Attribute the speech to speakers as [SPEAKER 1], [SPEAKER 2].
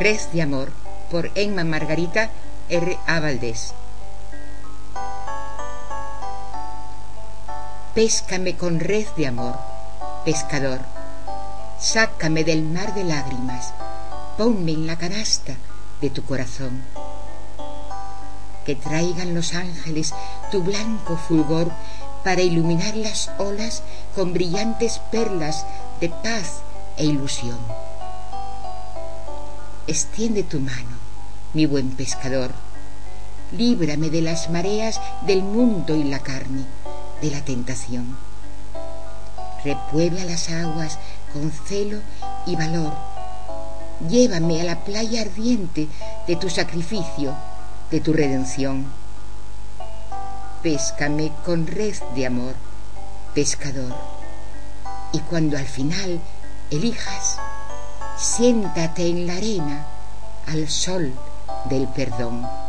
[SPEAKER 1] Red de amor, por Emma Margarita R. A. Valdés. Péscame con red de amor, pescador. Sácame del mar de lágrimas, ponme en la canasta de tu corazón. Que traigan los ángeles tu blanco fulgor para iluminar las olas con brillantes perlas de paz e ilusión. Extiende tu mano, mi buen pescador. Líbrame de las mareas del mundo y la carne, de la tentación. Repuebla las aguas con celo y valor. Llévame a la playa ardiente de tu sacrificio, de tu redención. Péscame con red de amor, pescador. Y cuando al final elijas, siéntate en la arena al sol del perdón.